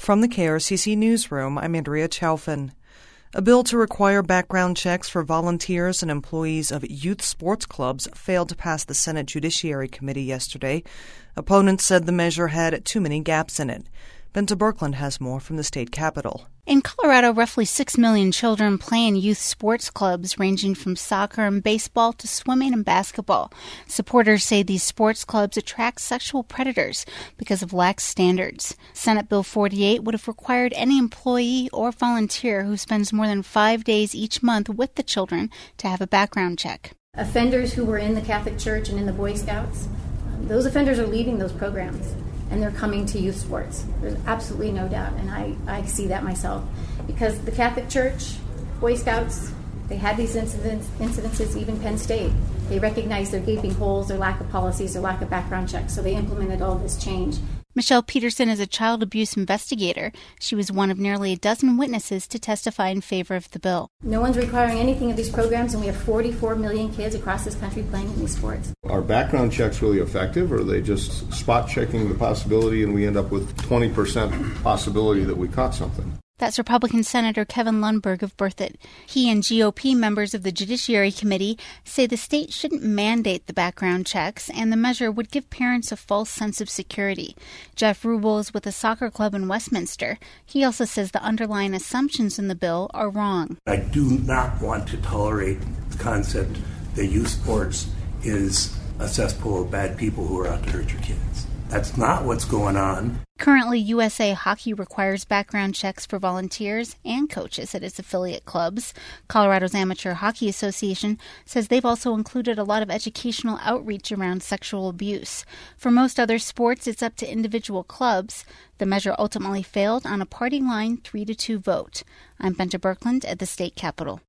From the KRCC Newsroom, I'm Andrea Chaufin. A bill to require background checks for volunteers and employees of youth sports clubs failed to pass the Senate Judiciary Committee yesterday. Opponents said the measure had too many gaps in it. Benta Birkeland has more from the state capitol. In Colorado, roughly 6 million children play in youth sports clubs ranging from soccer and baseball to swimming and basketball. Supporters say these sports clubs attract sexual predators because of lax standards. Senate Bill 48 would have required any employee or volunteer who spends more than 5 days each month with the children to have a background check. Offenders who were in the Catholic Church and in the Boy Scouts, those offenders are leaving those programs. And they're coming to youth sports. There's absolutely no doubt, and I see that myself. Because the Catholic Church, Boy Scouts, they had these incidences, even Penn State. They recognized their gaping holes, their lack of policies, their lack of background checks, so they implemented all this change. Michelle Peterson is a child abuse investigator. She was one of nearly a dozen witnesses to testify in favor of the bill. No one's requiring anything of these programs, and we have 44 million kids across this country playing in these sports. Are background checks really effective, or are they just spot checking the possibility and we end up with 20% possibility that we caught something? That's Republican Senator Kevin Lundberg of Berthoud. He and GOP members of the Judiciary Committee say the state shouldn't mandate the background checks, and the measure would give parents a false sense of security. Jeff Rubel is with a soccer club in Westminster. He also says the underlying assumptions in the bill are wrong. I do not want to tolerate the concept that youth sports is a cesspool of bad people who are out to hurt your kids. That's not what's going on. Currently, USA Hockey requires background checks for volunteers and coaches at its affiliate clubs. Colorado's Amateur Hockey Association says they've also included a lot of educational outreach around sexual abuse. For most other sports, it's up to individual clubs. The measure ultimately failed on a party line 3-2 vote. I'm Benta Birkeland at the state capitol.